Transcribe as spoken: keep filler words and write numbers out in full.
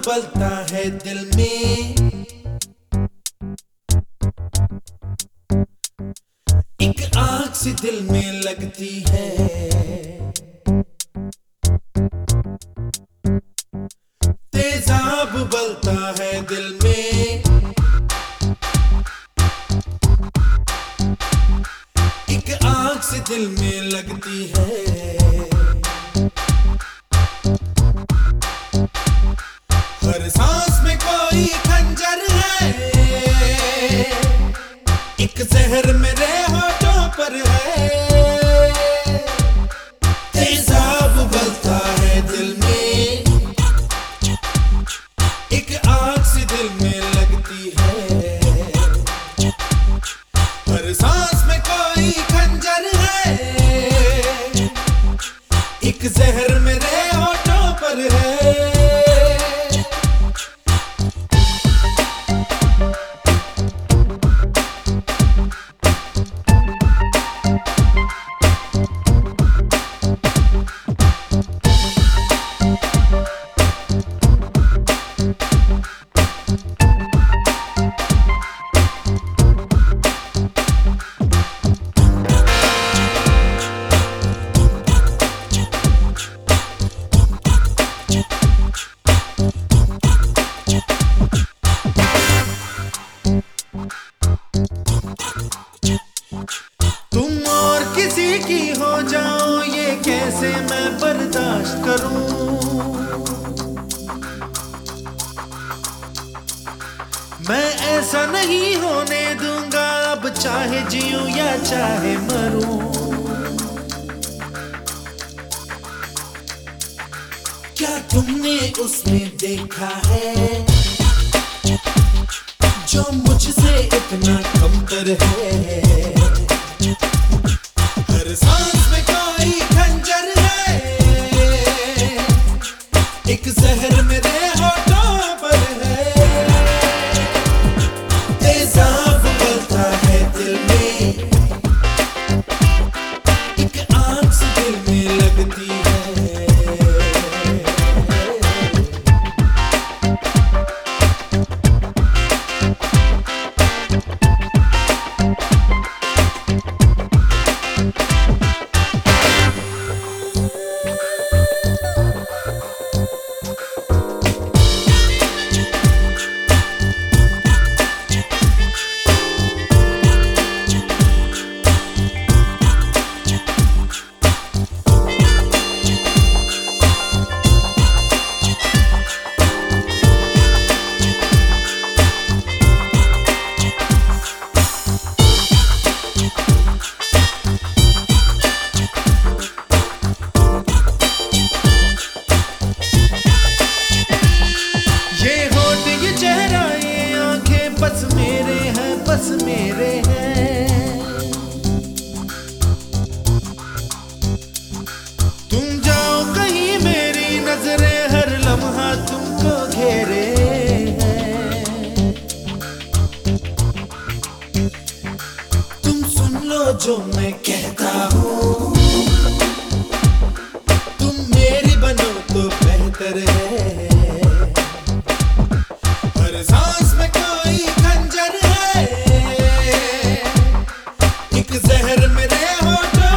उबलता है दिल में, एक आग सी दिल में लगती है। तेजाब उबलता है दिल में, एक आग सी दिल में लगती है। हर सांस में कोई खंजर है, एक जहर मेरे होठों पर है। तेजाब उबलता है दिल में, एक आग सी दिल में लगती है। हर सांस में कोई खंजर है, एक जहर मेरे होठों पर है। तुम और किसी की हो जाओ, ये कैसे मैं बर्दाश्त करूं। मैं ऐसा नहीं होने दूंगा, अब चाहे जीऊं या चाहे मरूं। क्या तुमने उसमें देखा है जो मुझसे इतना कमतर है। हर सांस में कोई खंजर है, एक जहर मेरे होठों पर है। तेजाब उबलता है दिल में, एक आग सी दिल में लगती है। बस मेरे हैं, बस मेरे हैं। तुम जाओ कहीं, मेरी नजरें हर लम्हा तुमको घेरे हैं। तुम सुन लो जो मैं कहता हूँ, तुम मेरी बनो तो बेहतर है। हर सांस में कोई खंजर है, एक जहर मेरे होठों